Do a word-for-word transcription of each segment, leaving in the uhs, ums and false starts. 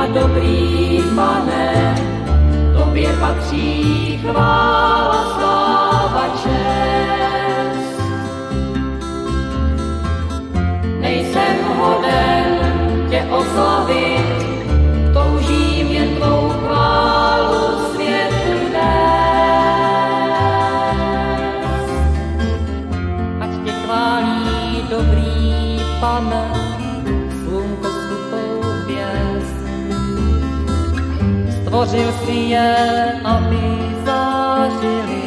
dobrý Pane, tobě patří chvála, sláva, čest. Nejsem hoden tě oslavit, toužím jen tvou chválu světu nést. Ať tě chválí dobrý Pane, slunko svou hvězd. Stvořil si je, aby zářili.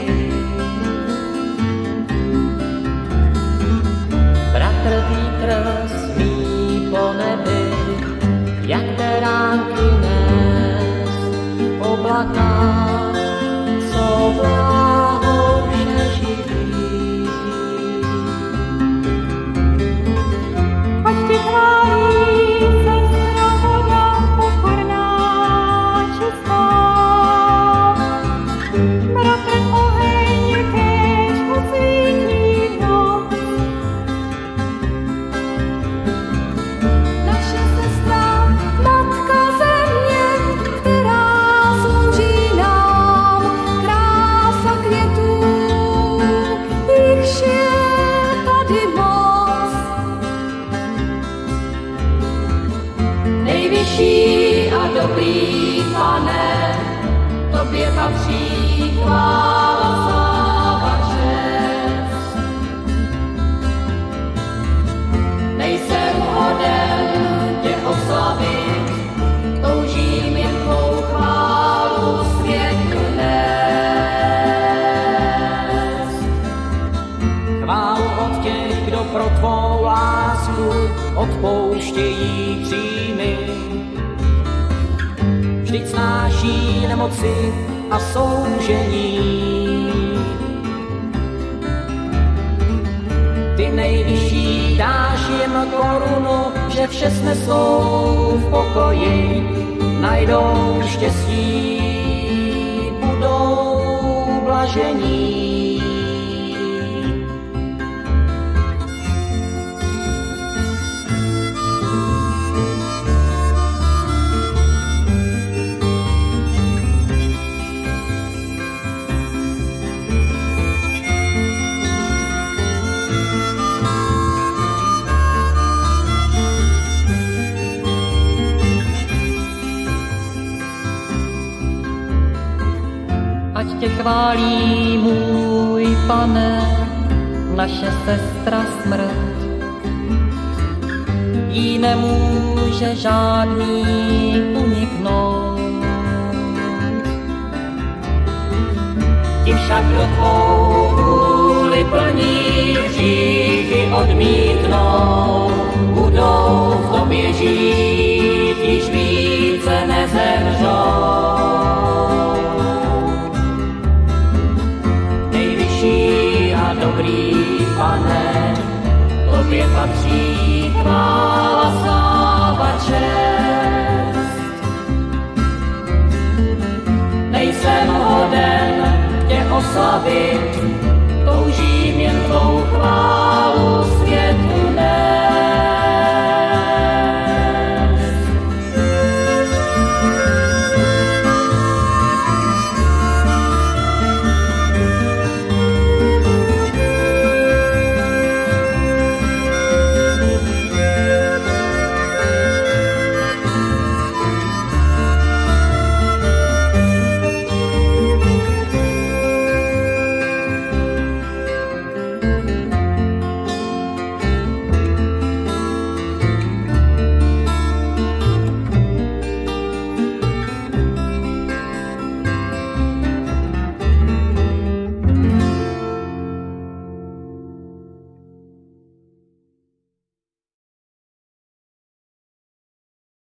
Bratr vítr smí po nebi, jak beránky nést. Oblaka, co vláhou vše živí. Ať tě chválí sestra voda pokorná, čistá. Bratr oheň, kéž osvítí noc. Naše sestra, matka země, která slouží nám, krása květů, jichž je tady moc. Nejvyšší a dobrý Pane, tobě patří chvála, sláva, čest. Nejsem hoden tě oslavit, toužím jen tvou chválu světu nést. Chválu od těch, kdo pro tvou lásku odpouštějí hřímy. Vždyť snáší nemoci a soužení. Ty nejvyšší dáš jim korunu, že vše snesou v pokoji, najdou štěstí, budou blažení. Ať tě chválí můj Pane, naše sestra smrt. Jí nemůže žádný uniknout. Ti však do tvou vůli plní hříchy odmítnou, budou v tobě žít, již více nezemřou. Dobrý Pane, tobě patří chvála, sláva, čest. Nejsem hoden tě oslavit, toužím jen tvou chválu